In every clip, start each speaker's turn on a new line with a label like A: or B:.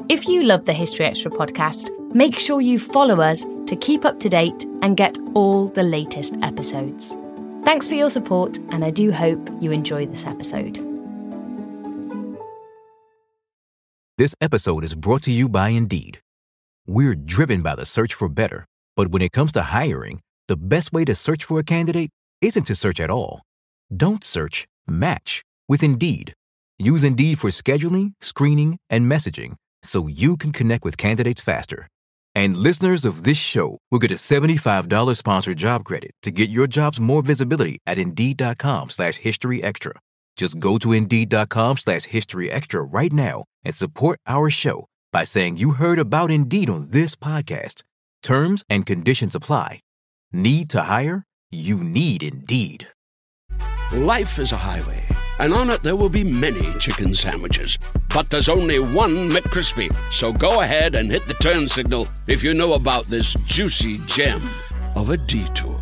A: If you love the History Extra podcast, make sure you follow us to keep up to date and get all the latest episodes. Thanks for your support, and I do hope you enjoy this episode.
B: This episode is brought to you by Indeed. We're driven by the search for better, but when it comes to hiring, the best way to search for a candidate isn't to search at all. Don't search, match with Indeed. Use Indeed for scheduling, screening, and messaging so you can connect with candidates faster. And listeners of this show will get a $75 sponsored job credit to get your jobs more visibility at Indeed.com/HistoryExtra. Just go to Indeed.com/HistoryExtra right now and support our show by saying you heard about Indeed on this podcast. Terms and conditions apply. Need to hire? You need Indeed.
C: Life is a highway, and on it there will be many chicken sandwiches. But there's only one McCrispy. So go ahead and hit the turn signal if you know about this juicy gem of a detour.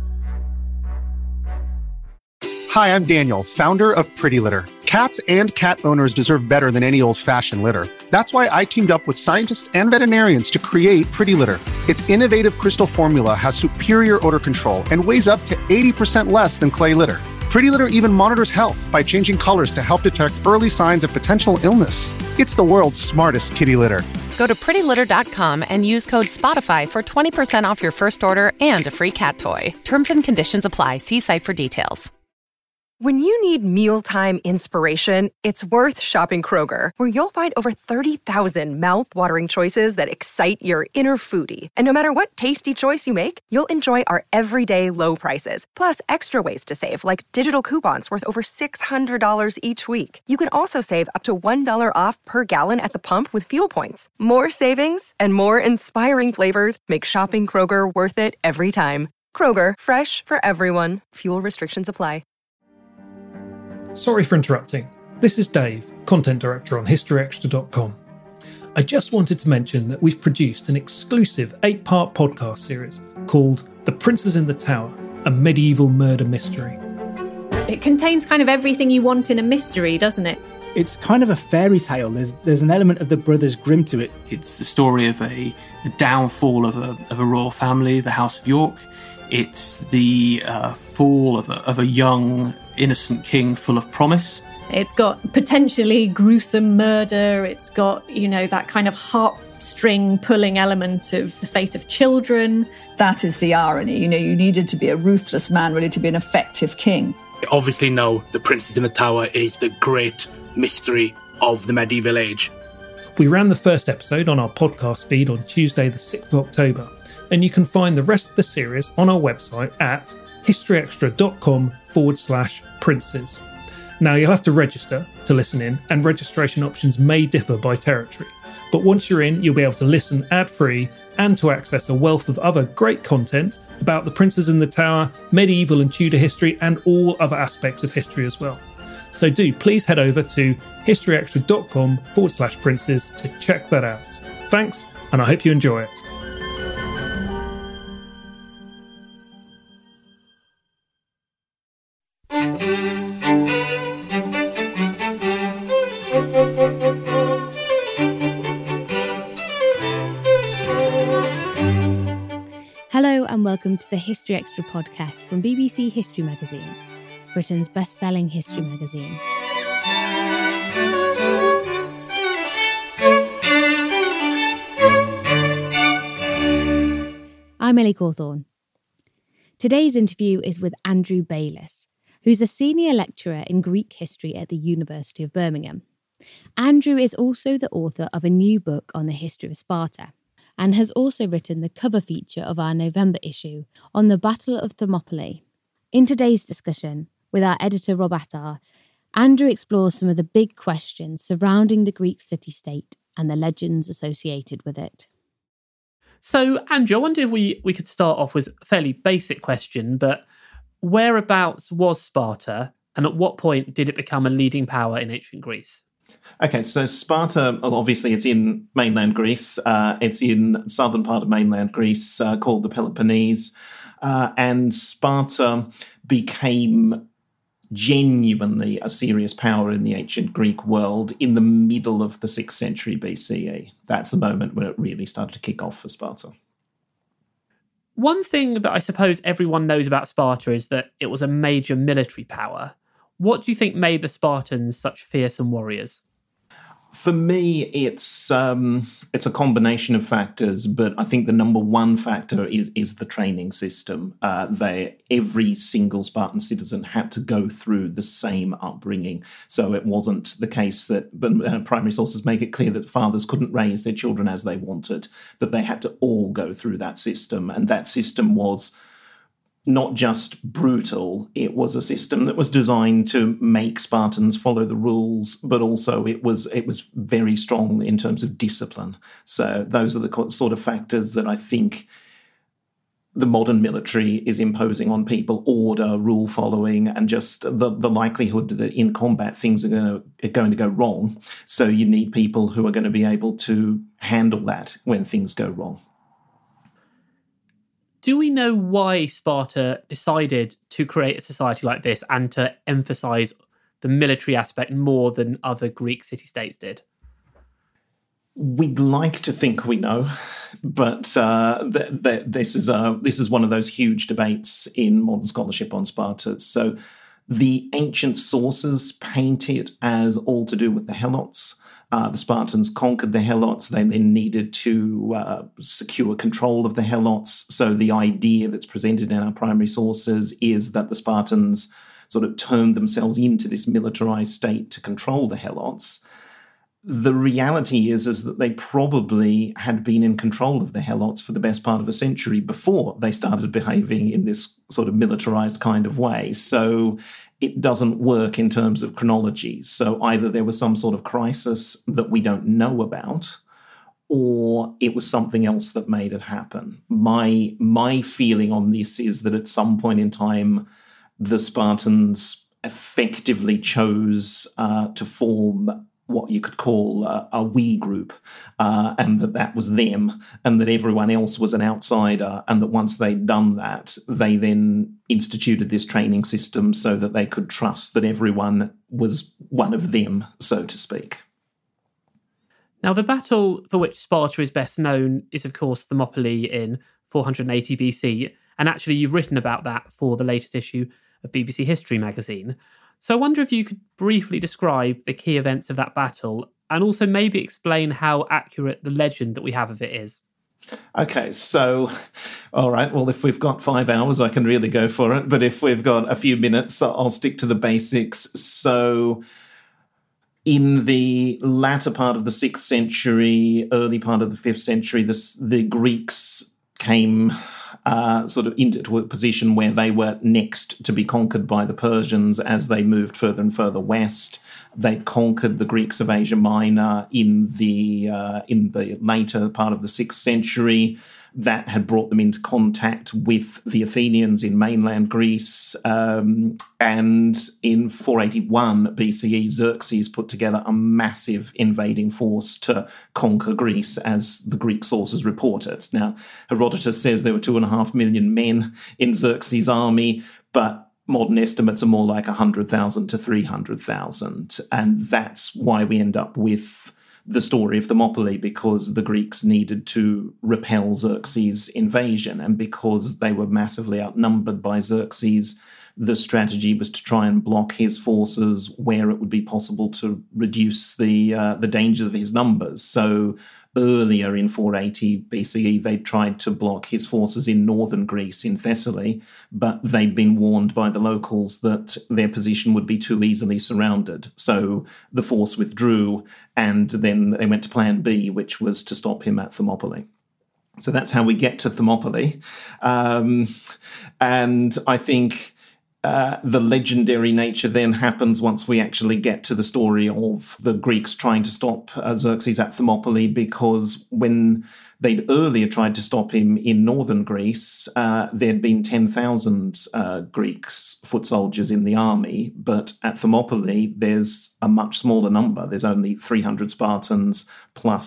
D: Hi, I'm Daniel, founder of Pretty Litter. Cats and cat owners deserve better than any old-fashioned litter. That's why I teamed up with scientists and veterinarians to create Pretty Litter. Its innovative crystal formula has superior odor control and weighs up to 80% less than clay litter. Pretty Litter even monitors health by changing colors to help detect early signs of potential illness. It's the world's smartest kitty litter.
E: Go to prettylitter.com and use code SPOTIFY for 20% off your first order and a free cat toy. Terms and conditions apply. See site for details.
F: When you need mealtime inspiration, it's worth shopping Kroger, where you'll find over 30,000 mouth-watering choices that excite your inner foodie. And no matter what tasty choice you make, you'll enjoy our everyday low prices, plus extra ways to save, like digital coupons worth over $600 each week. You can also save up to $1 off per gallon at the pump with fuel points. More savings and more inspiring flavors make shopping Kroger worth it every time. Kroger, fresh for everyone. Fuel restrictions apply.
G: Sorry for interrupting. This is Dave, Content Director on HistoryExtra.com. I just wanted to mention that we've produced an exclusive 8-part podcast series called The Princes in the Tower, a medieval murder mystery.
H: It contains kind of everything you want in a mystery, doesn't it?
I: It's kind of a fairy tale. There's an element of the Brothers Grimm to it.
J: It's the story of a downfall of a royal family, the House of York. It's the fall of a young, innocent king full of promise.
H: It's got potentially gruesome murder. It's got, that kind of heartstring pulling element of the fate of children.
K: That is the irony. You needed to be a ruthless man, really, to be an effective king.
L: Obviously know The Princes in the Tower is the great mystery of the medieval age.
G: We ran the first episode on our podcast feed on Tuesday the 6th of October, and you can find the rest of the series on our website at historyextra.com/princes. Now, you'll have to register to listen in, and registration options may differ by territory. But once you're in, you'll be able to listen ad-free and to access a wealth of other great content about the Princes in the Tower, medieval and Tudor history, and all other aspects of history as well. So please head over to historyextra.com/princes to check that out. Thanks, and I hope you enjoy it.
A: Hello and welcome to the History Extra podcast from BBC History Magazine, Britain's best-selling history magazine. I'm Ellie Cawthorne. Today's interview is with Andrew Bayliss, who's a senior lecturer in Greek history at the University of Birmingham. Andrew is also the author of a new book on the history of Sparta, and has also written the cover feature of our November issue on the Battle of Thermopylae. In today's discussion, with our editor Rob Attar, Andrew explores some of the big questions surrounding the Greek city-state and the legends associated with it.
J: So, Andrew, I wonder if we could start off with a fairly basic question, but whereabouts was Sparta, and at what point did it become a leading power in ancient Greece?
M: Okay, so Sparta, obviously it's in mainland Greece. It's in the southern part of mainland Greece called the Peloponnese. And Sparta became genuinely a serious power in the ancient Greek world in the middle of the 6th century BCE. That's the moment when it really started to kick off for Sparta.
J: One thing that I suppose everyone knows about Sparta is that it was a major military power. What do you think made the Spartans such fearsome warriors?
M: For me, it's a combination of factors, but I think the number one factor is the training system. Every single Spartan citizen had to go through the same upbringing. So it wasn't the case that primary sources make it clear that fathers couldn't raise their children as they wanted, that they had to all go through that system. And that system was not just brutal, it was a system that was designed to make Spartans follow the rules, but also it was very strong in terms of discipline. So those are the sort of factors that I think the modern military is imposing on people: order, rule following, and just the likelihood that in combat things are going to go wrong. So you need people who are going to be able to handle that when things go wrong.
J: Do we know why Sparta decided to create a society like this and to emphasise the military aspect more than other Greek city-states did?
M: We'd like to think we know, but this is one of those huge debates in modern scholarship on Sparta. So the ancient sources paint it as all to do with the Helots. The Spartans conquered the Helots. They then needed to secure control of the Helots. So the idea that's presented in our primary sources is that the Spartans sort of turned themselves into this militarized state to control the Helots. The reality is that they probably had been in control of the Helots for the best part of a century before they started behaving in this sort of militarized kind of way. So it doesn't work in terms of chronology. So either there was some sort of crisis that we don't know about, or it was something else that made it happen. My feeling on this is that at some point in time, the Spartans effectively chose to form what you could call a we group, and that was them, and that everyone else was an outsider, and that once they'd done that, they then instituted this training system so that they could trust that everyone was one of them, so to speak.
J: Now, the battle for which Sparta is best known is, of course, Thermopylae in 480 BC, and actually you've written about that for the latest issue of BBC History magazine. So I wonder if you could briefly describe the key events of that battle and also maybe explain how accurate the legend that we have of it is.
M: Okay, so, all right, well, if we've got 5 hours, I can really go for it. But if we've got a few minutes, I'll stick to the basics. So in the latter part of the 6th century, early part of the 5th century, the Greeks came sort of into a position where they were next to be conquered by the Persians as they moved further and further west. They'd conquered the Greeks of Asia Minor in the later part of the 6th century. That had brought them into contact with the Athenians in mainland Greece. And in 481 BCE, Xerxes put together a massive invading force to conquer Greece, as the Greek sources report it. Now, Herodotus says there were 2.5 million men in Xerxes' army, but modern estimates are more like 100,000 to 300,000. And that's why we end up with the story of Thermopylae, because the Greeks needed to repel Xerxes' invasion. And because they were massively outnumbered by Xerxes, the strategy was to try and block his forces where it would be possible to reduce the danger of his numbers. So earlier in 480 BCE, they tried to block his forces in northern Greece, in Thessaly, but they'd been warned by the locals that their position would be too easily surrounded. So the force withdrew, and then they went to plan B, which was to stop him at Thermopylae. So that's how we get to Thermopylae. And I think the legendary nature then happens once we actually get to the story of the Greeks trying to stop Xerxes at Thermopylae, because when they'd earlier tried to stop him in northern Greece, there'd been 10,000 Greeks, foot soldiers in the army, but at Thermopylae there's a much smaller number. There's only 300 Spartans plus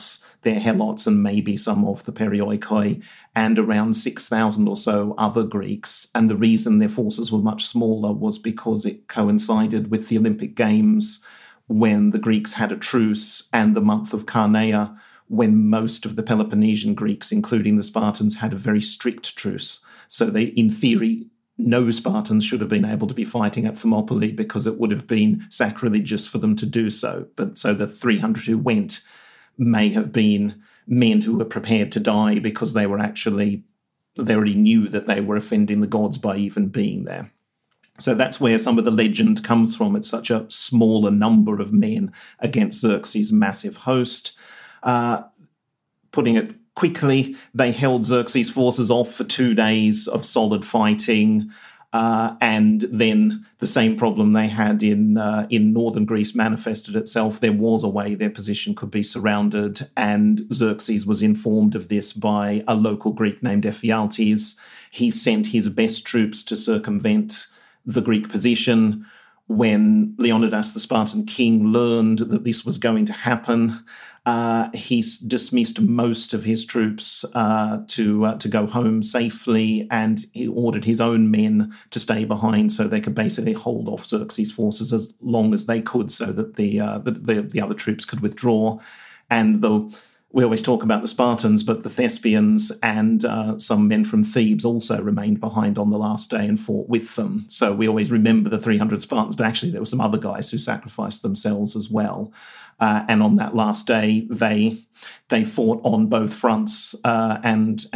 M: their helots and maybe some of the Perioikoi, and around 6,000 or so other Greeks. And the reason their forces were much smaller was because it coincided with the Olympic Games, when the Greeks had a truce, and the month of Carneia, when most of the Peloponnesian Greeks, including the Spartans, had a very strict truce. So they, in theory, no Spartans should have been able to be fighting at Thermopylae because it would have been sacrilegious for them to do so. But so the 300 who went may have been men who were prepared to die because they already knew that they were offending the gods by even being there. So that's where some of the legend comes from. It's such a smaller number of men against Xerxes' massive host. Putting it quickly, they held Xerxes' forces off for 2 days of solid fighting, and then the same problem they had in northern Greece manifested itself. There was a way their position could be surrounded, and Xerxes was informed of this by a local Greek named Ephialtes. He sent his best troops to circumvent the Greek position. When Leonidas, the Spartan king, learned that this was going to happen, he dismissed most of his troops to go home safely, and he ordered his own men to stay behind so they could basically hold off Xerxes' forces as long as they could, so that the other troops could withdraw. And we always talk about the Spartans, but the Thespians and some men from Thebes also remained behind on the last day and fought with them. So we always remember the 300 Spartans, but actually there were some other guys who sacrificed themselves as well. And on that last day, they fought on both fronts, and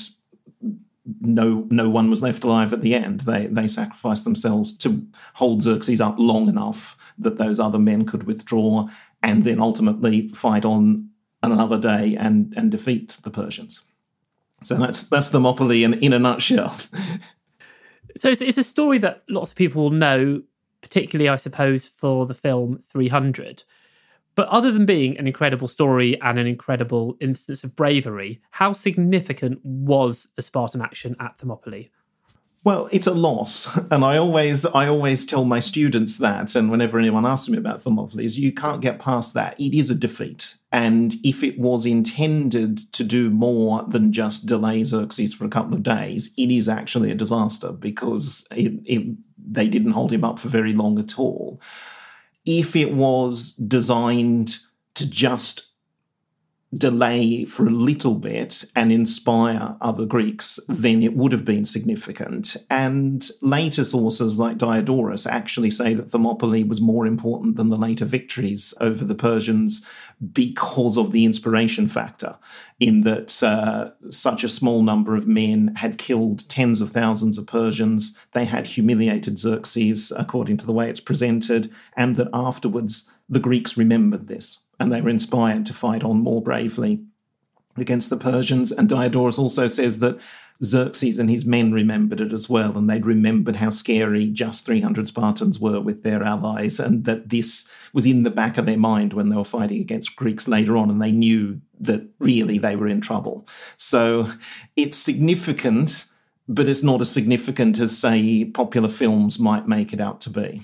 M: no one was left alive at the end. They sacrificed themselves to hold Xerxes up long enough that those other men could withdraw, and then ultimately fight on another day and defeat the Persians. So that's Thermopylae in a nutshell.
J: So it's a story that lots of people will know, particularly, I suppose, for the film 300. But other than being an incredible story and an incredible instance of bravery, how significant was the Spartan action at Thermopylae?
M: Well, it's a loss, and I always tell my students that, and whenever anyone asks me about Thermopylae, you can't get past that. It is a defeat, and if it was intended to do more than just delay Xerxes for a couple of days, it is actually a disaster, because they didn't hold him up for very long at all. If it was designed to just delay for a little bit and inspire other Greeks, then it would have been significant. And later sources like Diodorus actually say that Thermopylae was more important than the later victories over the Persians because of the inspiration factor, in that such a small number of men had killed tens of thousands of Persians. They had humiliated Xerxes, according to the way it's presented, and that afterwards the Greeks remembered this, and they were inspired to fight on more bravely against the Persians. And Diodorus also says that Xerxes and his men remembered it as well, and they'd remembered how scary just 300 Spartans were with their allies, and that this was in the back of their mind when they were fighting against Greeks later on, and they knew that really they were in trouble. So it's significant, but it's not as significant as, say, popular films might make it out to be.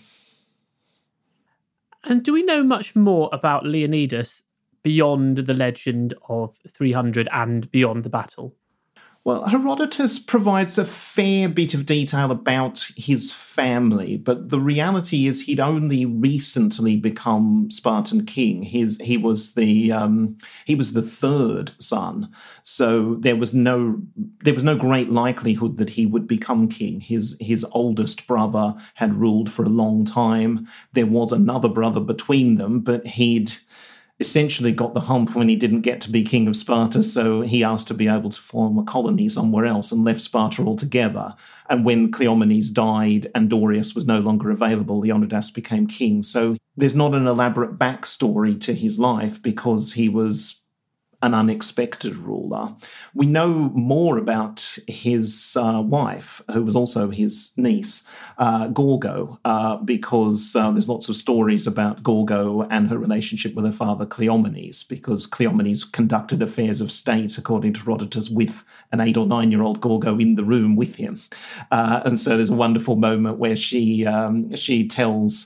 J: And do we know much more about Leonidas beyond the legend of 300 and beyond the battle?
M: Well, Herodotus provides a fair bit of detail about his family, but the reality is he'd only recently become Spartan king. He was the third son, so there was no great likelihood that he would become king. His oldest brother had ruled for a long time. There was another brother between them, but he'd essentially got the hump when he didn't get to be king of Sparta, so he asked to be able to form a colony somewhere else and left Sparta altogether. And when Cleomenes died and Dorius was no longer available, Leonidas became king. So there's not an elaborate backstory to his life because he was an unexpected ruler. We know more about his wife, who was also his niece, Gorgo, because there's lots of stories about Gorgo and her relationship with her father Cleomenes, because Cleomenes conducted affairs of state, according to Herodotus, with an 8 or 9-year-old Gorgo in the room with him. And so there's a wonderful moment where she tells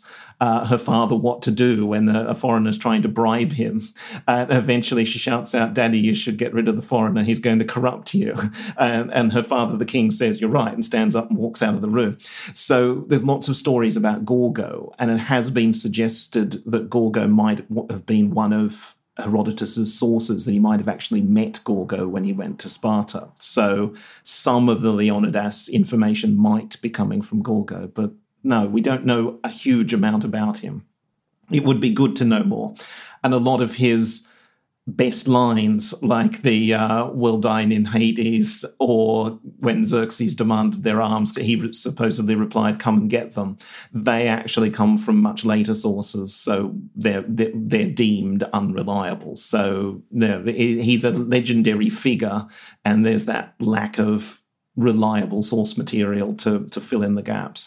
M: her father what to do when a foreigner's trying to bribe him. Eventually she shouts out, "Daddy, you should get rid of the foreigner. He's going to corrupt you." And her father, the king, says, "You're right," and stands up and walks out of the room. So there's lots of stories about Gorgo, and it has been suggested that Gorgo might have been one of Herodotus's sources, that he might have actually met Gorgo when he went to Sparta. So some of the Leonidas information might be coming from Gorgo, but no, we don't know a huge amount about him. It would be good to know more. And a lot of his best lines, like the "we'll dine in Hades," or when Xerxes demanded their arms, he supposedly replied, "Come and get them," they actually come from much later sources, so they're deemed unreliable. So he's a legendary figure, and there's that lack of reliable source material to fill in the gaps.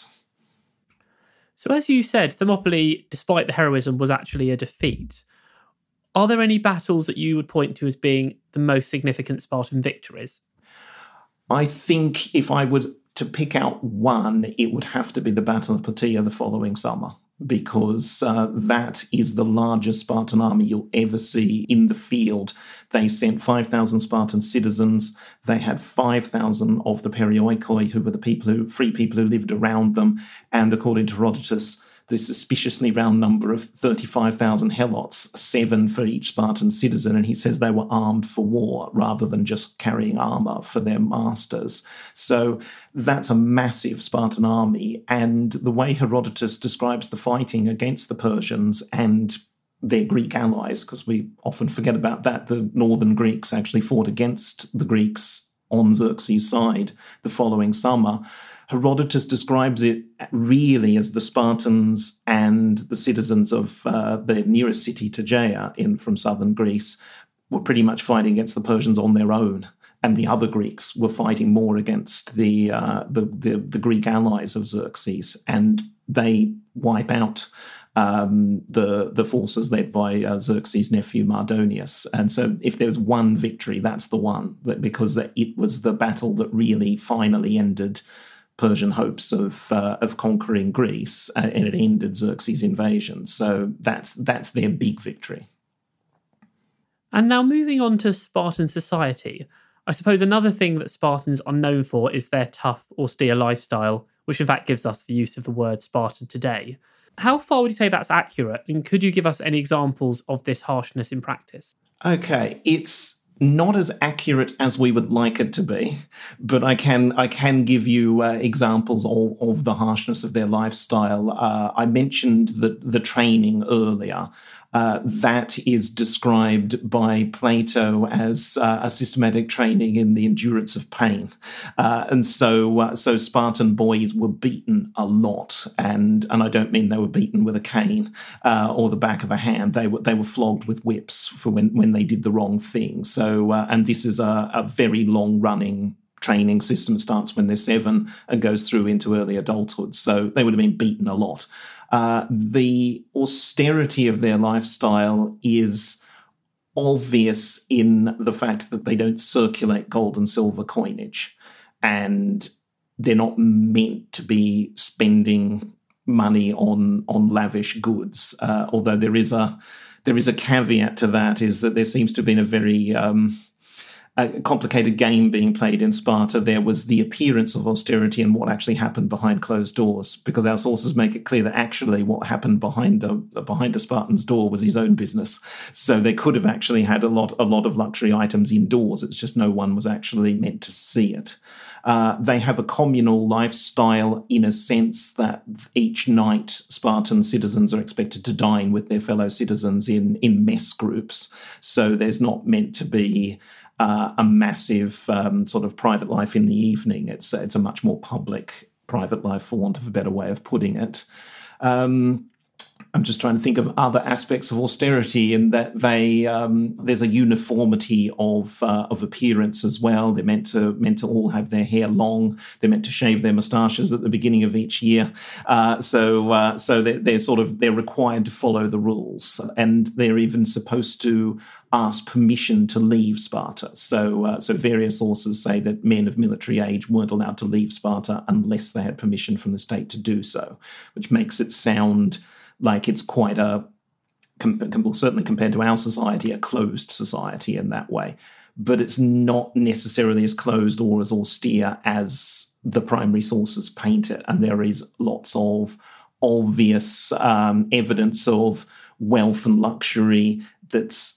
J: So as you said, Thermopylae, despite the heroism, was actually a defeat. Are there any battles that you would point to as being the most significant Spartan victories?
M: I think if I were to pick out one, it would have to be the Battle of Plataea the following summer, because that is the largest Spartan army you'll ever see in the field. They sent 5,000 Spartan citizens. They had 5,000 of the perioikoi, who were free people who lived around them. And according to Herodotus, the suspiciously round number of 35,000 helots, 7 for each Spartan citizen, and he says they were armed for war rather than just carrying armour for their masters. So that's a massive Spartan army, and the way Herodotus describes the fighting against the Persians and their Greek allies, because we often forget about that, the northern Greeks actually fought against the Greeks on Xerxes' side the following summer. Herodotus describes it really as the Spartans and the citizens of the nearest city, Tegea, from southern Greece, were pretty much fighting against the Persians on their own, and the other Greeks were fighting more against the Greek allies of Xerxes, and they wipe out the forces led by Xerxes' nephew Mardonius. And so if there's one victory, that's the one, because it was the battle that really finally ended Persian hopes of conquering Greece, and it ended Xerxes' invasion. So that's their big victory.
J: And now moving on to Spartan society, I suppose another thing that Spartans are known for is their tough, austere lifestyle, which in fact gives us the use of the word Spartan today. How far would you say that's accurate, and could you give us any examples of this harshness in practice?
M: Okay, it's not as accurate as we would like it to be, but I can give you examples of the harshness of their lifestyle. I mentioned the training earlier. That is described by Plato as a systematic training in the endurance of pain. And so Spartan boys were beaten a lot, and I don't mean they were beaten with a cane or the back of a hand. They were flogged with whips for when they did the wrong thing. So and this is a very long-running training system. It starts when they're 7 and goes through into early adulthood. So they would have been beaten a lot. The austerity of their lifestyle is obvious in the fact that they don't circulate gold and silver coinage, and they're not meant to be spending money on lavish goods. Although there is a caveat to that, is that there seems to have been a very a complicated game being played in Sparta. There was the appearance of austerity and what actually happened behind closed doors, because our sources make it clear that actually what happened behind a Spartan's door was his own business. So they could have actually had a lot of luxury items indoors. It's just no one was actually meant to see it. They have a communal lifestyle in a sense that each night Spartan citizens are expected to dine with their fellow citizens in mess groups. So there's not meant to be a massive sort of private life in the evening. It's a much more public private life, for want of a better way of putting it. I'm just trying to think of other aspects of austerity, in that there's a uniformity of appearance as well. They're meant to all have their hair long. They're meant to shave their moustaches at the beginning of each year. So they're required to follow the rules, and they're even supposed to ask permission to leave Sparta. So various sources say that men of military age weren't allowed to leave Sparta unless they had permission from the state to do so, which makes it sound Like it's quite certainly compared to our society, a closed society in that way. But it's not necessarily as closed or as austere as the primary sources paint it. And there is lots of obvious evidence of wealth and luxury that's,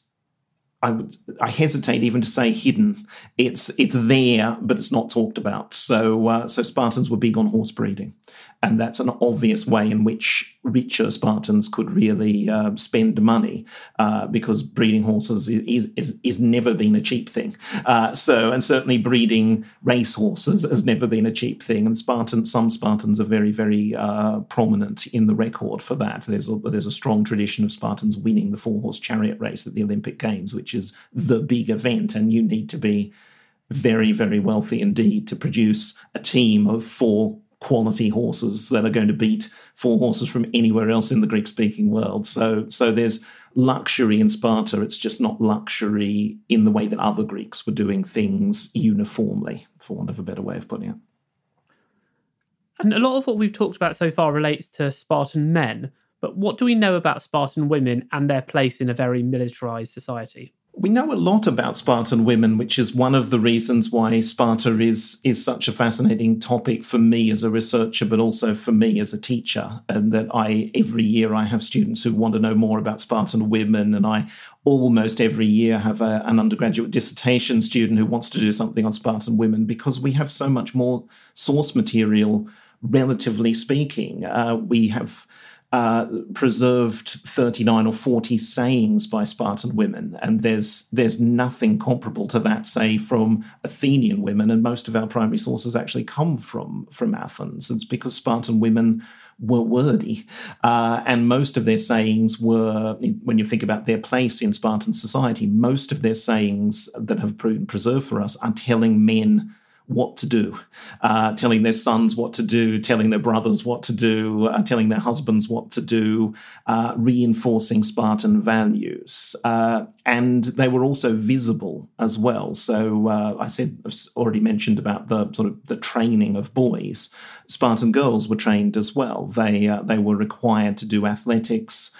M: I hesitate even to say hidden. It's there, but it's not talked about. So Spartans were big on horse breeding, and that's an obvious way in which richer Spartans could really spend money, because breeding horses is never been a cheap thing. And certainly breeding race horses has never been a cheap thing. And some Spartans are very, very prominent in the record for that. There's a strong tradition of Spartans winning the 4-horse chariot race at the Olympic Games, which is the big event, and you need to be very, very wealthy indeed to produce a team of 4 quality horses that are going to beat 4 horses from anywhere else in the Greek-speaking world. So there's luxury in Sparta. It's just not luxury in the way that other Greeks were doing things uniformly, for want of a better way of putting it.
J: And a lot of what we've talked about so far relates to Spartan men, but what do we know about Spartan women and their place in a very militarized society?
M: We know a lot about Spartan women, which is one of the reasons why Sparta is such a fascinating topic for me as a researcher, but also for me as a teacher. And that every year I have students who want to know more about Spartan women, and I almost every year have an undergraduate dissertation student who wants to do something on Spartan women, because we have so much more source material, relatively speaking. We have preserved 39 or 40 sayings by Spartan women, and there's nothing comparable to that, say, from Athenian women, and most of our primary sources actually come from Athens. It's because Spartan women were wordy, and most of their sayings were, when you think about their place in Spartan society, most of their sayings that have been preserved for us are telling men what to do, telling their sons what to do, telling their brothers what to do, telling their husbands what to do, reinforcing Spartan values. And they were also visible as well. So I've already mentioned about the training of boys. Spartan girls were trained as well. They were required to do athletics.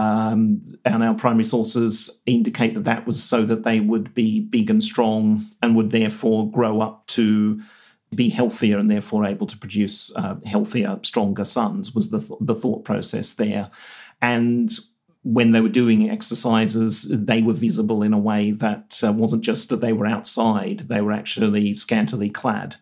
M: And our primary sources indicate that was so that they would be big and strong and would therefore grow up to be healthier and therefore able to produce healthier, stronger sons, was the thought process there. And when they were doing exercises, they were visible in a way that wasn't just that they were outside, they were actually scantily clad.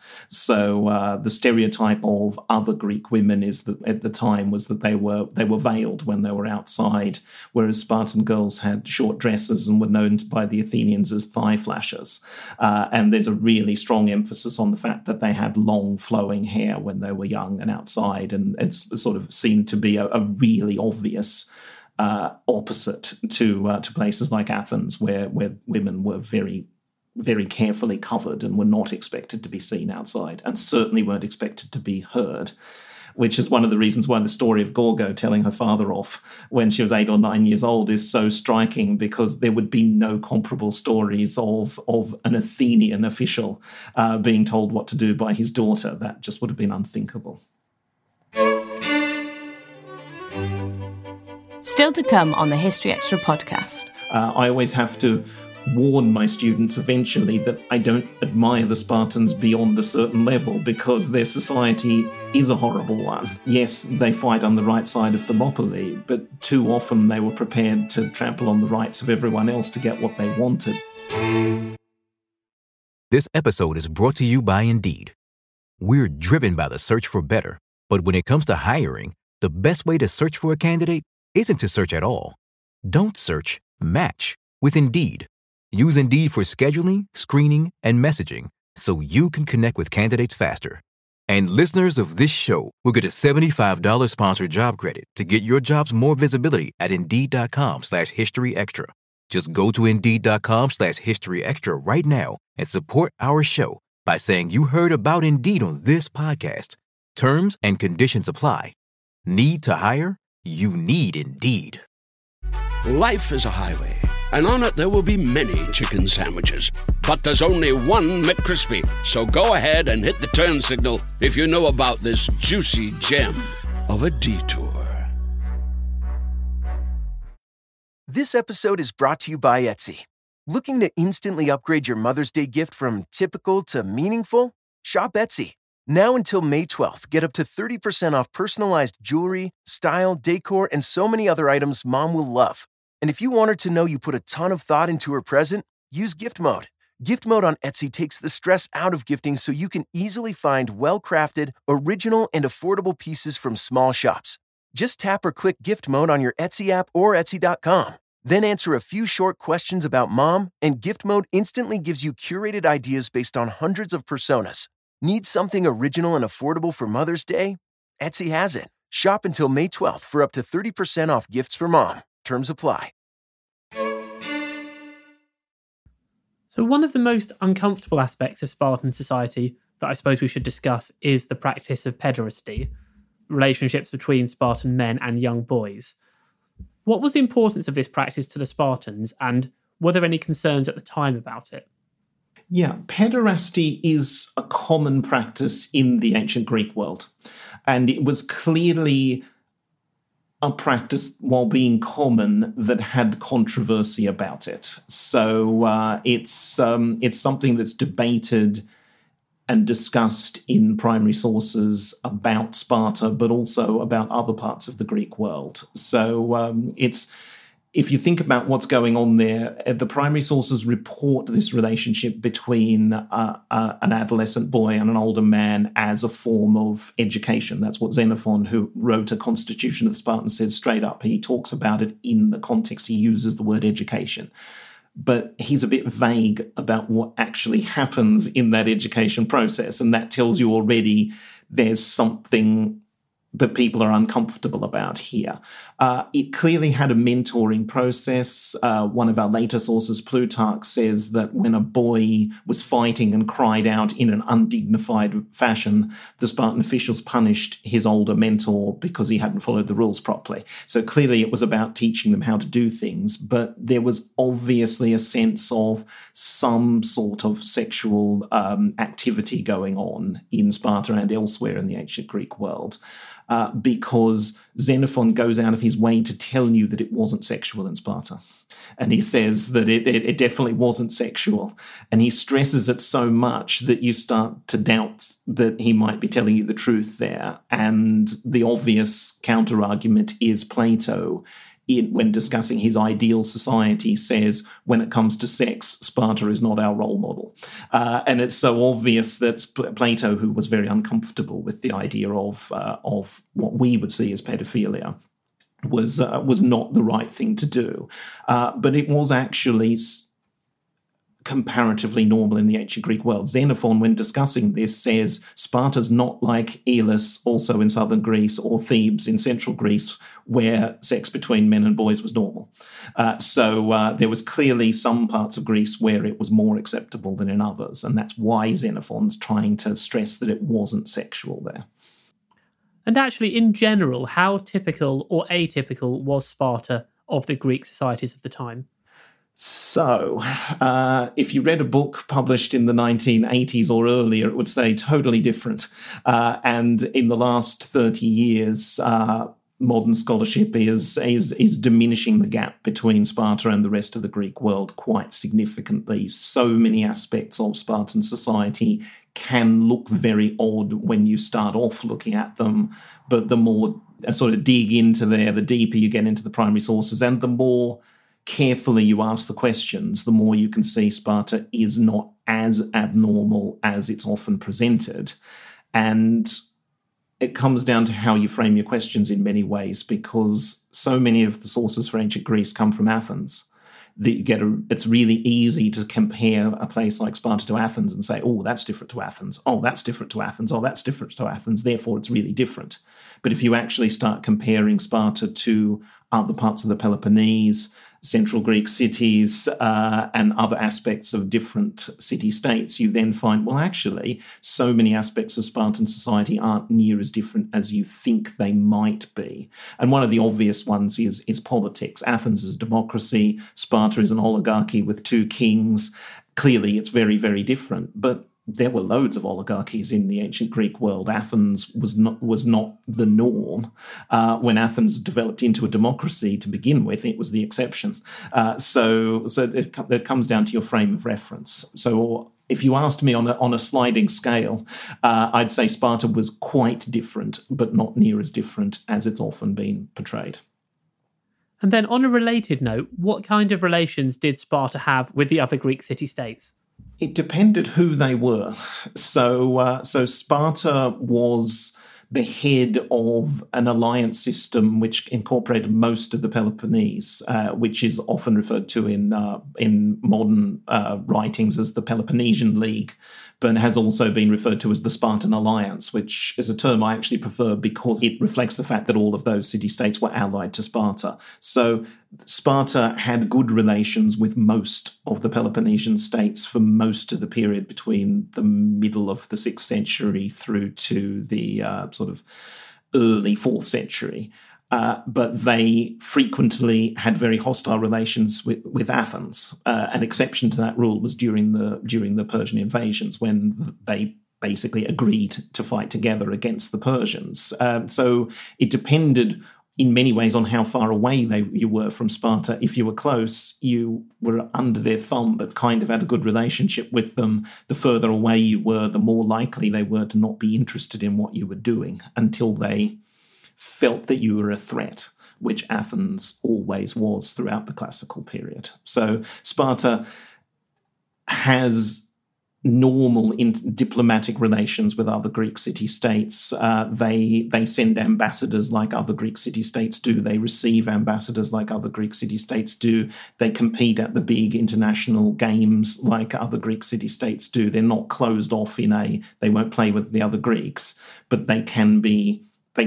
M: So the stereotype of other Greek women is that at the time was that they were veiled when they were outside, whereas Spartan girls had short dresses and were known by the Athenians as thigh flashers. And there's a really strong emphasis on the fact that they had long flowing hair when they were young and outside, and it's sort of seemed to be a really obvious opposite to places like Athens, where women were very, very carefully covered and were not expected to be seen outside, and certainly weren't expected to be heard, which is one of the reasons why the story of Gorgo telling her father off when she was 8 or 9 years old is so striking, because there would be no comparable stories of an Athenian official being told what to do by his daughter. That just would have been unthinkable.
N: Still to come on the History Extra podcast.
M: I always have to warn my students eventually that I don't admire the Spartans beyond a certain level, because their society is a horrible one. Yes, they fight on the right side of Thermopylae, but too often they were prepared to trample on the rights of everyone else to get what they wanted.
B: This episode is brought to you by Indeed. We're driven by the search for better, but when it comes to hiring, the best way to search for a candidate isn't to search at all. Don't search, match with Indeed. Use Indeed for scheduling, screening, and messaging so you can connect with candidates faster. And listeners of this show will get a $75 sponsored job credit to get your jobs more visibility at Indeed.com/HistoryExtra. Just go to Indeed.com/HistoryExtra right now and support our show by saying you heard about Indeed on this podcast. Terms and conditions apply. Need to hire? You need Indeed.
C: Life is a highway, and on it there will be many chicken sandwiches. But there's only one McCrispy. So go ahead and hit the turn signal if you know about this juicy gem of a detour.
O: This episode is brought to you by Etsy. Looking to instantly upgrade your Mother's Day gift from typical to meaningful? Shop Etsy. Now until May 12th, get up to 30% off personalized jewelry, style, decor, and so many other items Mom will love. And if you want her to know you put a ton of thought into her present, use Gift Mode. Gift Mode on Etsy takes the stress out of gifting so you can easily find well-crafted, original, and affordable pieces from small shops. Just tap or click Gift Mode on your Etsy app or Etsy.com. Then answer a few short questions about Mom, and Gift Mode instantly gives you curated ideas based on hundreds of personas. Need something original and affordable for Mother's Day? Etsy has it. Shop until May 12th for up to 30% off gifts for Mom. Terms apply.
J: So one of the most uncomfortable aspects of Spartan society that I suppose we should discuss is the practice of pederasty, relationships between Spartan men and young boys. What was the importance of this practice to the Spartans, and were there any concerns at the time about it?
M: Yeah, pederasty is a common practice in the ancient Greek world, and it was clearly a practice, while being common, that had controversy about it. So it's something that's debated and discussed in primary sources about Sparta, but also about other parts of the Greek world. So if you think about what's going on there, the primary sources report this relationship between an adolescent boy and an older man as a form of education. That's what Xenophon, who wrote a Constitution of the Spartans, says straight up. He talks about it in the context. He uses the word education. But he's a bit vague about what actually happens in that education process. And that tells you already there's something that people are uncomfortable about here. It clearly had a mentoring process. One of our later sources, Plutarch, says that when a boy was fighting and cried out in an undignified fashion, the Spartan officials punished his older mentor because he hadn't followed the rules properly. So clearly it was about teaching them how to do things, but there was obviously a sense of some sort of sexual activity going on in Sparta and elsewhere in the ancient Greek world. Because Xenophon goes out of his way to tell you that it wasn't sexual in Sparta. And he says that it definitely wasn't sexual. And he stresses it so much that you start to doubt that he might be telling you the truth there. And the obvious counter-argument is Plato, when discussing his ideal society, says, when it comes to sex, Sparta is not our role model. And it's so obvious that Plato, who was very uncomfortable with the idea of what we would see as pedophilia, was not the right thing to do. But it was actually comparatively normal in the ancient Greek world. Xenophon, when discussing this, says Sparta's not like Elis, also in southern Greece, or Thebes in central Greece, where sex between men and boys was normal. So there was clearly some parts of Greece where it was more acceptable than in others, and that's why Xenophon's trying to stress that it wasn't sexual there.
J: And actually, in general, how typical or atypical was Sparta of the Greek societies of the time?
M: So, if you read a book published in the 1980s or earlier, it would say totally different. And in the last 30 years, modern scholarship is diminishing the gap between Sparta and the rest of the Greek world quite significantly. So many aspects of Spartan society can look very odd when you start off looking at them, but the more sort of dig into there, the deeper you get into the primary sources, and the more carefully you ask the questions, the more you can see Sparta is not as abnormal as it's often presented. And it comes down to how you frame your questions in many ways, because so many of the sources for ancient Greece come from Athens that you get it's really easy to compare a place like Sparta to Athens and say, oh, that's different to Athens. Oh, that's different to Athens. Oh, that's different to Athens. Therefore, it's really different. But if you actually start comparing Sparta to other parts of the Peloponnese, central Greek cities, and other aspects of different city-states, you then find, well, actually, so many aspects of Spartan society aren't near as different as you think they might be. And one of the obvious ones is politics. Athens is a democracy. Sparta is an oligarchy with two kings. Clearly, it's very, very different. But there were loads of oligarchies in the ancient Greek world. Athens was not the norm. When Athens developed into a democracy to begin with, it was the exception. So it comes down to your frame of reference. So if you asked me on a sliding scale, I'd say Sparta was quite different, but not near as different as it's often been portrayed.
J: And then on a related note, what kind of relations did Sparta have with the other Greek city-states?
M: It depended who they were. So Sparta was the head of an alliance system which incorporated most of the Peloponnese, which is often referred to in modern writings as the Peloponnesian League, but has also been referred to as the Spartan Alliance, which is a term I actually prefer because it reflects the fact that all of those city-states were allied to Sparta. So Sparta had good relations with most of the Peloponnesian states for most of the period between the middle of the 6th century through to the sort of early 4th century. But they frequently had very hostile relations with Athens. An exception to that rule was during the Persian invasions, when they basically agreed to fight together against the Persians. So it depended in many ways on how far away you were from Sparta. If you were close, you were under their thumb but kind of had a good relationship with them. The further away you were, the more likely they were to not be interested in what you were doing until they felt that you were a threat, which Athens always was throughout the classical period. So Sparta has normal diplomatic relations with other Greek city-states. They send ambassadors like other Greek city-states do. They receive ambassadors like other Greek city-states do. They compete at the big international games like other Greek city-states do. They're not closed off they won't play with the other Greeks, but they can be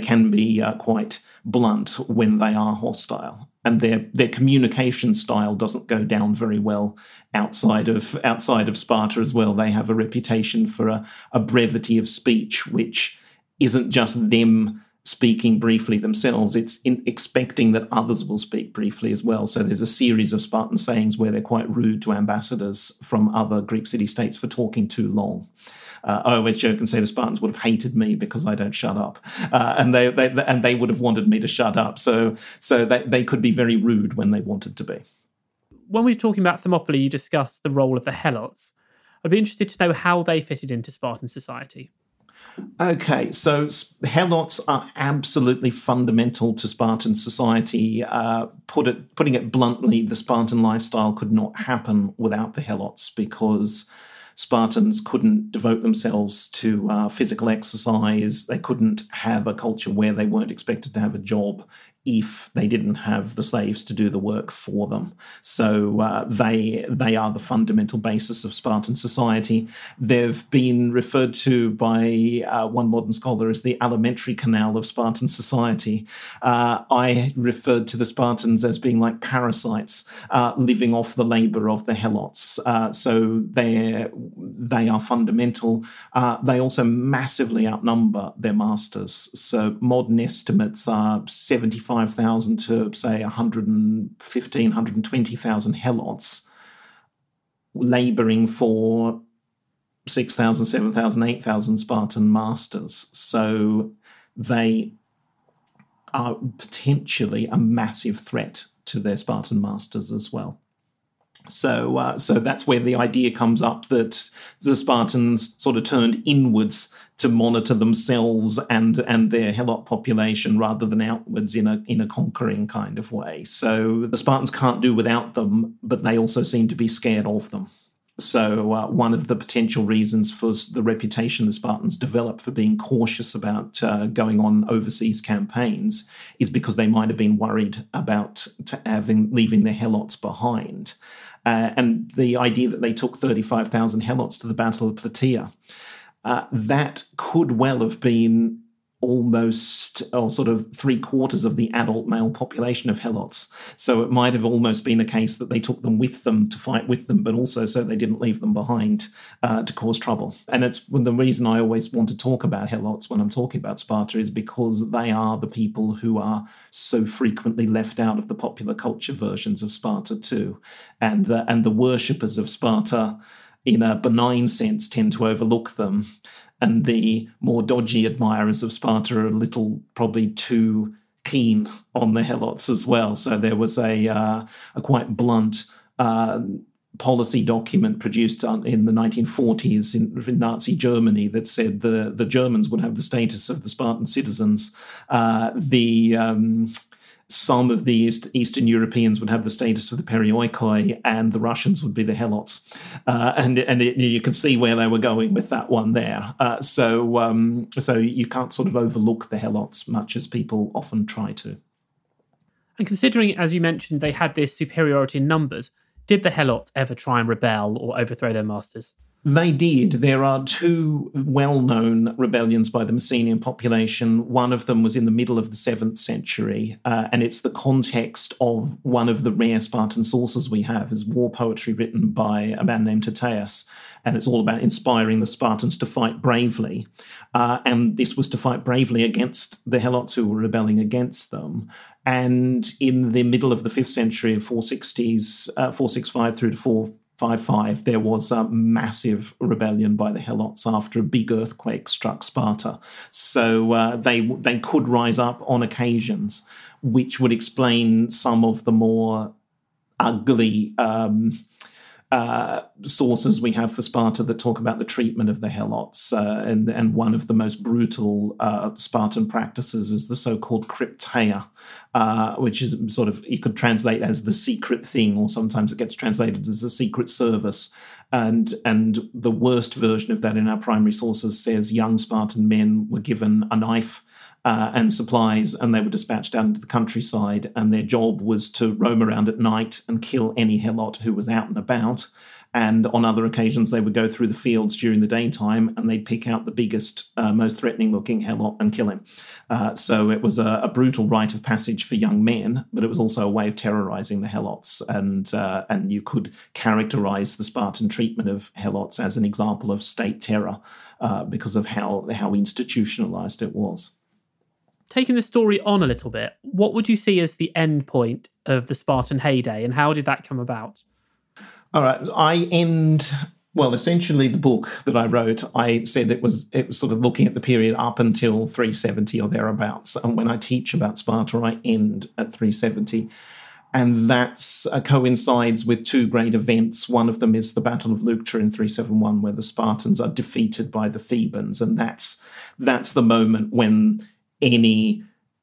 M: quite blunt when they are hostile. And their communication style doesn't go down very well outside of Sparta as well. They have a reputation for a brevity of speech, which isn't just them speaking briefly themselves. It's expecting that others will speak briefly as well. So there's a series of Spartan sayings where they're quite rude to ambassadors from other Greek city-states for talking too long. I always joke and say the Spartans would have hated me because I don't shut up, and they would have wanted me to shut up. So they could be very rude when they wanted to be.
J: When we were talking about Thermopylae, you discussed the role of the Helots. I'd be interested to know how they fitted into Spartan society.
M: Okay, so Helots are absolutely fundamental to Spartan society. Putting it bluntly, the Spartan lifestyle could not happen without the Helots because Spartans couldn't devote themselves to physical exercise. They couldn't have a culture where they weren't expected to have a job if they didn't have the slaves to do the work for them. So they are the fundamental basis of Spartan society. They've been referred to by one modern scholar as the alimentary canal of Spartan society. I referred to the Spartans as being like parasites living off the labour of the Helots. So they are fundamental. They also massively outnumber their masters. So modern estimates are 75,000 to, say, 115,000, 120,000 Helots labouring for 6,000, 7,000, 8,000 Spartan masters. So they are potentially a massive threat to their Spartan masters as well. So that's where the idea comes up that the Spartans sort of turned inwards to monitor themselves and their Helot population rather than outwards in a conquering kind of way. So the Spartans can't do without them, but they also seem to be scared of them. So one of the potential reasons for the reputation the Spartans developed for being cautious about going on overseas campaigns is because they might have been worried about leaving their Helots behind. And the idea that they took 35,000 Helots to the Battle of Plataea, that could well have been almost, or sort of 3/4 of the adult male population of Helots. So it might have almost been a case that they took them with them to fight with them, but also so they didn't leave them behind to cause trouble. And it's the reason I always want to talk about Helots when I'm talking about Sparta is because they are the people who are so frequently left out of the popular culture versions of Sparta too. And the worshippers of Sparta in a benign sense, tend to overlook them. And the more dodgy admirers of Sparta are a little probably too keen on the Helots as well. So there was a quite blunt policy document produced in the 1940s in Nazi Germany that said the Germans would have the status of the Spartan citizens. Some of the Eastern Europeans would have the status of the perioikoi, and the Russians would be the Helots. You can see where they were going with that one there. So you can't sort of overlook the Helots much as people often try to.
J: And considering, as you mentioned, they had this superiority in numbers, did the Helots ever try and rebel or overthrow their masters?
M: They did. There are two well-known rebellions by the Messenian population. One of them was in the middle of the 7th century, and it's the context of one of the rare Spartan sources we have, is war poetry written by a man named Tyrtaeus, and it's all about inspiring the Spartans to fight bravely. And this was to fight bravely against the Helots who were rebelling against them. And in the middle of the 5th century, of 465 through to 455, there was a massive rebellion by the Helots after a big earthquake struck Sparta. So they could rise up on occasions, which would explain some of the more ugly sources we have for Sparta that talk about the treatment of the Helots. And one of the most brutal Spartan practices is the so-called krypteia, which is sort of, you could translate as the secret thing, or sometimes it gets translated as the secret service. And the worst version of that in our primary sources says young Spartan men were given a knife and supplies, and they were dispatched out into the countryside, and their job was to roam around at night and kill any Helot who was out and about. And on other occasions, they would go through the fields during the daytime, and they'd pick out the biggest, most threatening-looking Helot and kill him. So it was a brutal rite of passage for young men, but it was also a way of terrorizing the Helots. And you could characterize the Spartan treatment of Helots as an example of state terror because of how institutionalized it was.
J: Taking the story on a little bit, what would you see as the end point of the Spartan heyday, and how did that come about?
M: All right, essentially the book that I wrote, I said it was sort of looking at the period up until 370 or thereabouts. And when I teach about Sparta, I end at 370. And that coincides with two great events. One of them is the Battle of Leuctra in 371, where the Spartans are defeated by the Thebans. And that's the moment when any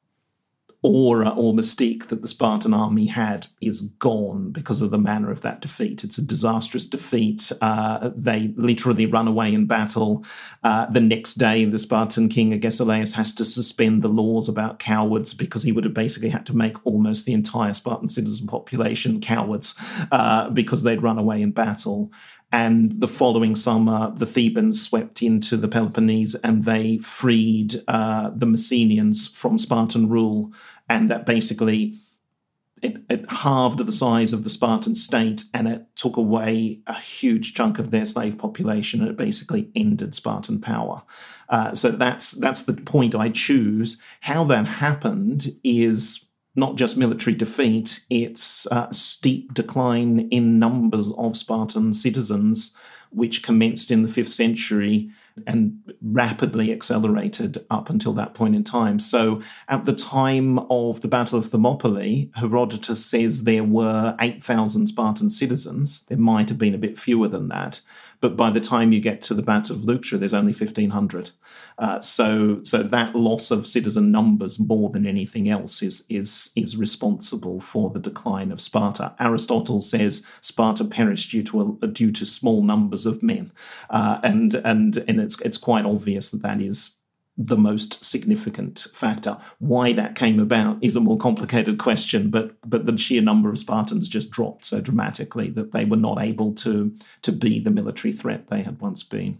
M: aura or mystique that the Spartan army had is gone because of the manner of that defeat. It's a disastrous defeat. They literally run away in battle. The next day, the Spartan king Agesilaus has to suspend the laws about cowards because he would have basically had to make almost the entire Spartan citizen population cowards because they'd run away in battle. And the following summer, the Thebans swept into the Peloponnese and they freed the Messenians from Spartan rule. And that basically, it halved the size of the Spartan state, and it took away a huge chunk of their slave population, and it basically ended Spartan power. So that's the point I choose. How that happened is not just military defeat, it's a steep decline in numbers of Spartan citizens, which commenced in the 5th century and rapidly accelerated up until that point in time. So at the time of the Battle of Thermopylae, Herodotus says there were 8,000 Spartan citizens. There might have been a bit fewer than that. But by the time you get to the Battle of Leuctra, there's only 1,500. So that loss of citizen numbers more than anything else is responsible for the decline of Sparta. Aristotle says Sparta perished due to small numbers of men, and it's quite obvious that is the most significant factor. Why that came about is a more complicated question, but the sheer number of Spartans just dropped so dramatically that they were not able to be the military threat they had once been.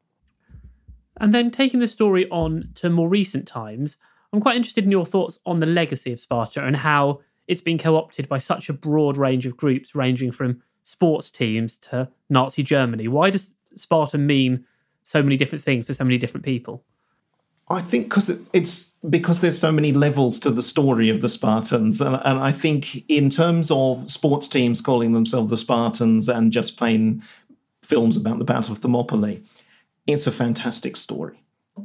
J: And then taking the story on to more recent times, I'm quite interested in your thoughts on the legacy of Sparta and how it's been co-opted by such a broad range of groups, ranging from sports teams to Nazi Germany. Why does Sparta mean so many different things to so many different people?
M: I think because there's so many levels to the story of the Spartans. And I think in terms of sports teams calling themselves the Spartans and just plain films about the Battle of Thermopylae. It's a fantastic story.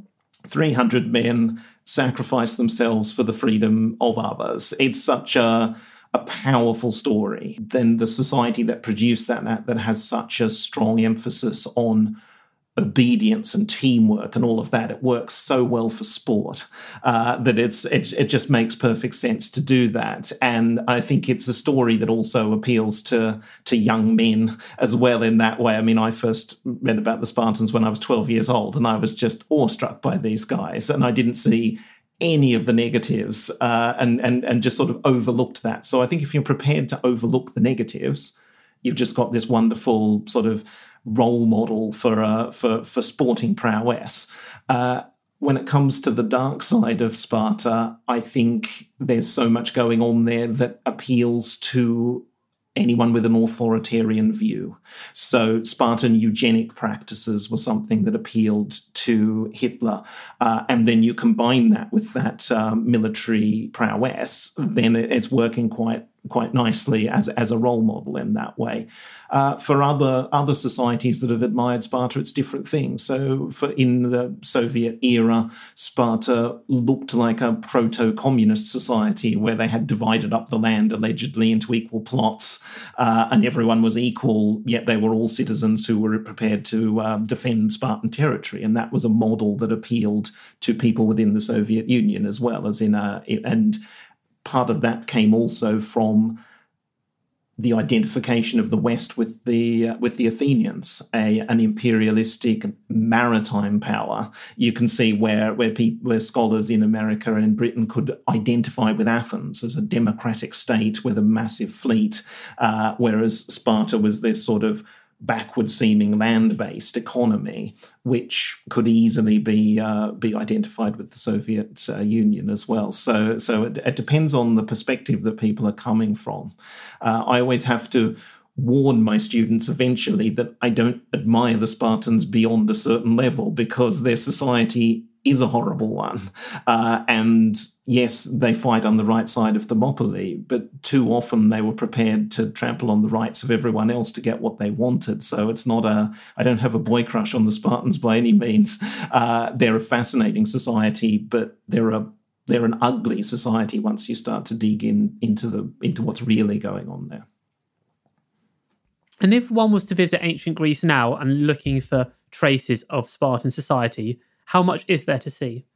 M: 300 men sacrifice themselves for the freedom of others. It's such a powerful story. Then the society that produced that has such a strong emphasis on obedience and teamwork and all of that, it works so well for sport that it just makes perfect sense to do that. And I think it's a story that also appeals to young men as well in that way. I mean, I first read about the Spartans when I was 12 years old, and I was just awestruck by these guys, and I didn't see any of the negatives and just sort of overlooked that. So I think if you're prepared to overlook the negatives, you've just got this wonderful sort of role model for sporting prowess. When it comes to the dark side of Sparta, I think there's so much going on there that appeals to anyone with an authoritarian view. So Spartan eugenic practices were something that appealed to Hitler. And then you combine that with that military prowess, then it's working quite nicely as a role model in that way. For other societies that have admired Sparta, it's different things. So in the Soviet era, Sparta looked like a proto-communist society where they had divided up the land allegedly into equal plots, and everyone was equal, yet they were all citizens who were prepared to defend Spartan territory. And that was a model that appealed to people within the Soviet Union as well as and part of that came also from the identification of the West with the Athenians, an imperialistic maritime power. You can see where scholars in America and in Britain could identify with Athens as a democratic state with a massive fleet, whereas Sparta was this sort of backward-seeming land-based economy, which could easily be identified with the Soviet Union as well. So it depends on the perspective that people are coming from. I always have to warn my students eventually that I don't admire the Spartans beyond a certain level because their society is a horrible one. And yes, they fight on the right side of Thermopylae, but too often they were prepared to trample on the rights of everyone else to get what they wanted. So it's not I don't have a boy crush on the Spartans by any means. They're a fascinating society, but they're an ugly society once you start to dig into what's really going on there.
J: And if one was to visit ancient Greece now and looking for traces of Spartan society, how much is there to see?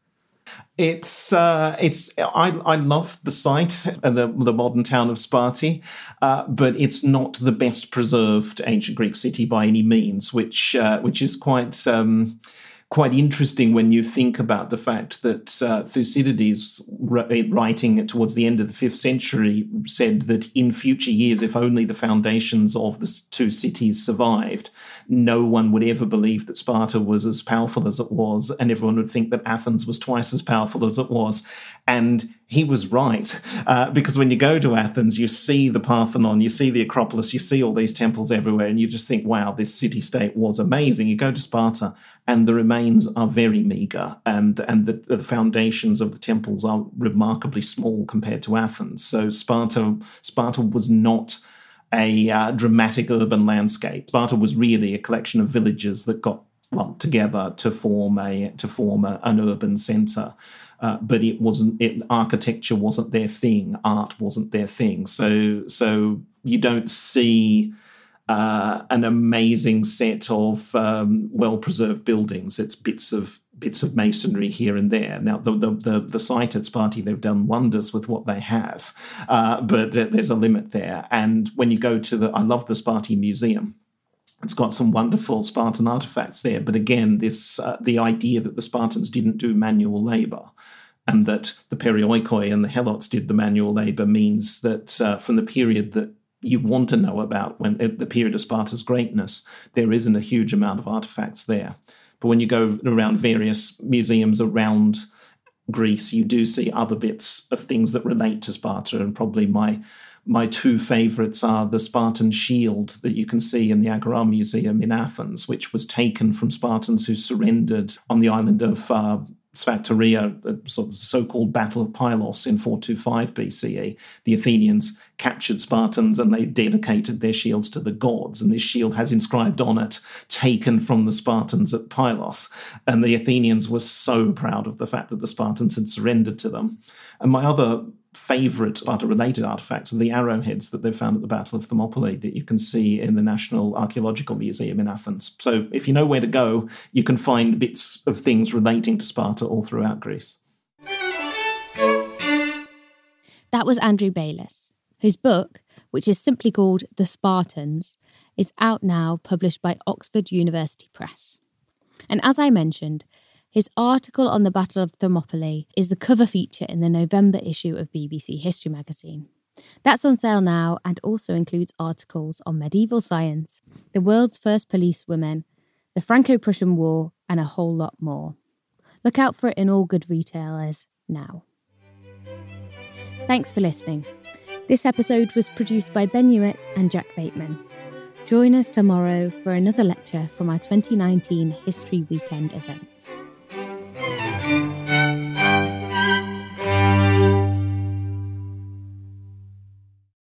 J: I love the site and the modern town of Sparti, but it's not the best preserved ancient Greek city by any means, which is quite interesting when you think about the fact that Thucydides, writing towards the end of the 5th century, said that in future years, if only the foundations of the two cities survived, no one would ever believe that Sparta was as powerful as it was, and everyone would think that Athens was twice as powerful as it was. And he was right, because when you go to Athens, you see the Parthenon, you see the Acropolis, you see all these temples everywhere, and you just think, wow, this city-state was amazing. You go to Sparta, and the remains are very meagre, and the foundations of the temples are remarkably small compared to Athens. So Sparta was not a dramatic urban landscape. Sparta was really a collection of villages that got lumped together to form an urban centre. But architecture wasn't their thing, art wasn't their thing. So you don't see an amazing set of well-preserved buildings. It's bits of masonry here and there. Now, the site at Sparti, they've done wonders with what they have, but there's a limit there. And when you go to I love the Sparti Museum. It's got some wonderful Spartan artifacts there. But again, the idea that the Spartans didn't do manual labour and that the Perioikoi and the Helots did the manual labour means that from the period that you want to know about, when the period of Sparta's greatness, there isn't a huge amount of artifacts there. But when you go around various museums around Greece, you do see other bits of things that relate to Sparta, and probably my two favourites are the Spartan shield that you can see in the Agora Museum in Athens, which was taken from Spartans who surrendered on the island of
M: Sphacteria, the sort of so-called Battle of Pylos in 425 BCE. The Athenians captured Spartans and they dedicated their shields to the gods. And this shield has inscribed on it, taken from the Spartans at Pylos. And the Athenians were so proud of the fact that the Spartans had surrendered to them. And my other favourite Sparta-related artefacts are the arrowheads that they found at the Battle of Thermopylae that you can see in the National Archaeological Museum in Athens. So if you know where to go, you can find bits of things relating to Sparta all throughout Greece.
A: That was Andrew Baylis, whose book, which is simply called The Spartans, is out now, published by Oxford University Press. And as I mentioned, his article on the Battle of Thermopylae is the cover feature in the November issue of BBC History magazine. That's on sale now and also includes articles on medieval science, the world's first policewomen, the Franco-Prussian War, and a whole lot more. Look out for it in all good retailers now. Thanks for listening. This episode was produced by Ben Hewitt and Jack Bateman. Join us tomorrow for another lecture from our 2019 History Weekend events.